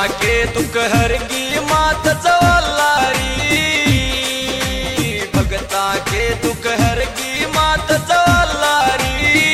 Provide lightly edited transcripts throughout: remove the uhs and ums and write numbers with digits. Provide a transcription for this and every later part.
के दुख हरगी मात जवालारी, भगता के दुख हरगी मात जवालारी।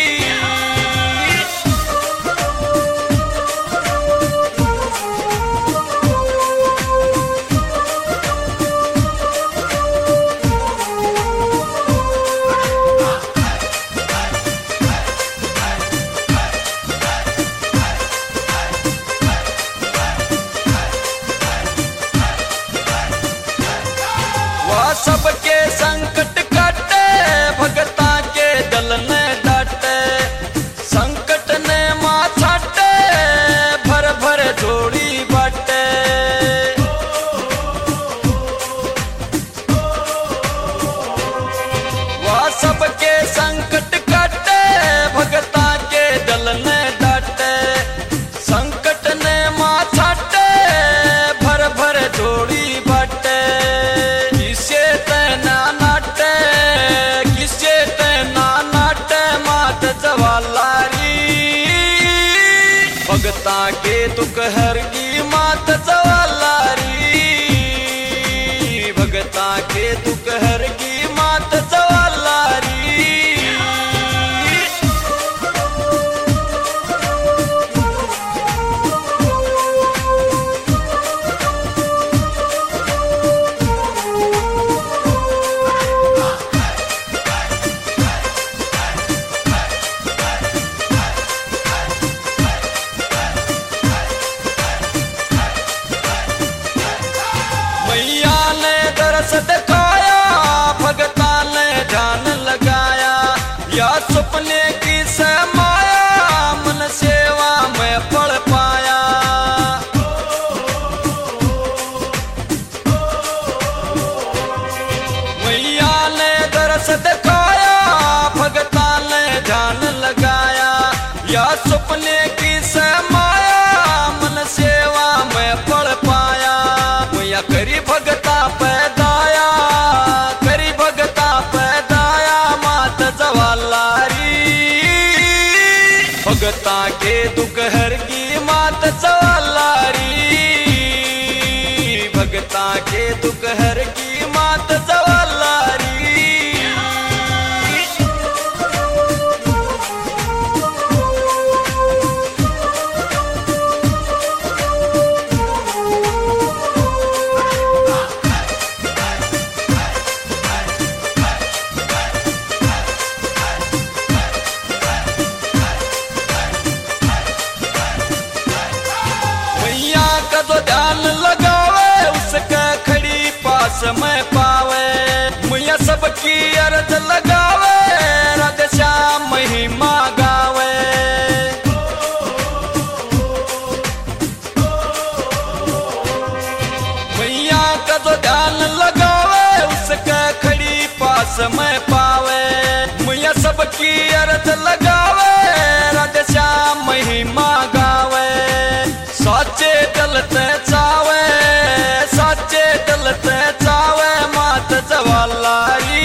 वह सबके संकट काटे, भगता के दल ने डाटे, संकट ने माँ छाटे, भर भर झोड़ी बाटे। वह सबके संकट काटे, भगता के दल ने डाटे, संकट ने माँ छाटे, भर भर झोड़ी बाटे। किसे तेना नाटे मात जवालारी, भगता के दुख हरगी मात जवालारी, भगता के दुख हरगी मात जवालारी। मैया ने दरस दिखाया, भगता ने ध्यान लगाया, या सपने की समाया, मन सेवा में पढ़ पाया। मैया ने दरस दिखाया, भगता ने ध्यान लगाया, या सपने की समाया, मन सेवा में पढ़ पाया। मैया करी भगता पैदाया, करी भगता पैदाया मात जवालारी, भगता के दुख हरगी मात जवालारी, भगता के दुख हरगी मात जवालारी। मैया का तो ध्यान लगावे, उसका खड़ी पास में पावे। मैया सबकी अर्ज लगावे, राधे श्याम महिमा गावे। मैया का तो ध्यान लगावे, उसका खड़ी पास में पावे। मैया सबकी अर्ज लगावे, राधे श्याम महिमा गावे। साचे दलते चावे, साचे दलते चावे मात जवालारी,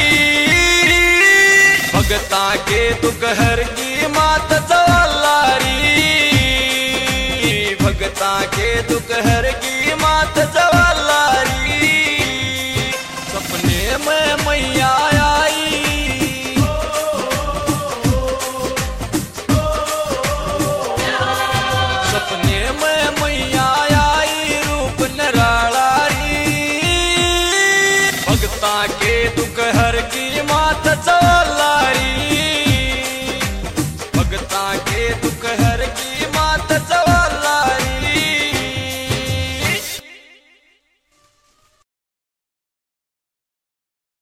भगता के दुख हरगी मात जवालारी, भगता के दुख